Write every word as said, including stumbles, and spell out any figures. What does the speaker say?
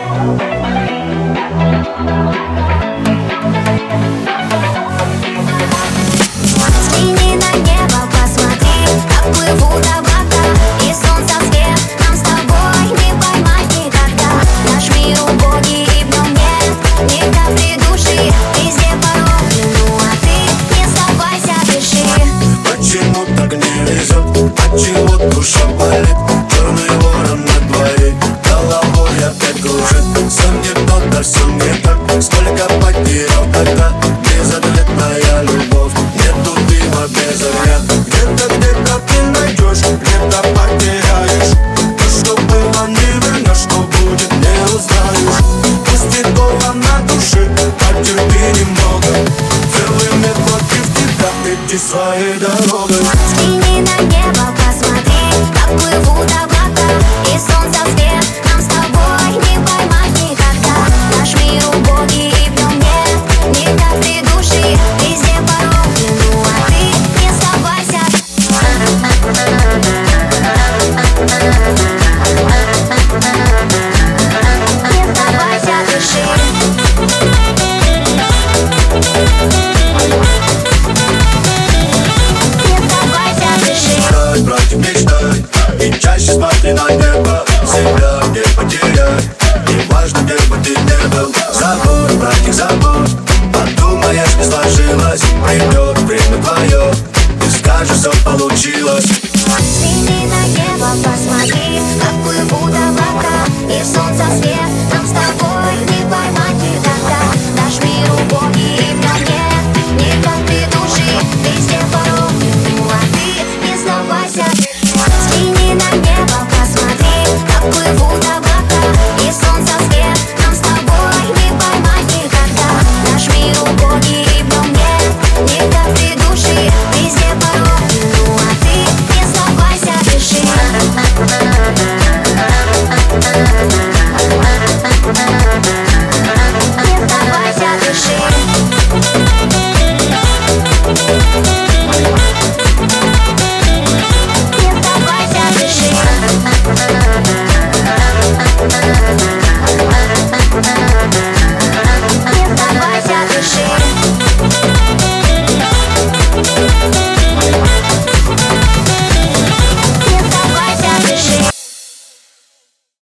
Взгляни на небо, посмотри, как плывут облака, и солнца свет нам с тобой не поймать никогда. Наш мир убогий, и в нем нет ни капли души. Везде пороги, ну а ты не сдавайся, дыши. Почему так не везет? Отчего душа болит? Черный ворон на твоей головой опять кружит. Все не то, да все не так. Сколько потерял тогда безответная любовь. Нету дыма без огня. Где-то, где-то ты найдешь, где-то потеряешь. То, что было, не вернешь, что будет, не узнаешь. Пусть и больно на душе, потерпи немного. Целый мир против тебя, иди своей дорогой. Взгляни на небо, посмотри, как плывут облака, и солнца свет нам с тобой не поймать никогда. Наш мир убогий, и в нем нет ни капли души. Везде пороги, ну а ты не сдавайся. Не сдавайся, дыши. Не сдавайся, дыши. Мечтай, братик, мечтай, и чаще смотри на небо. Себя не потеряй, и важно, где бы ты не был. Забудь, братик, забудь, подумаешь, не сложилось. Придет время твое, и скажешь, все получилось. Взгляни на небо, посмотри, как плывут облака, и солнца свет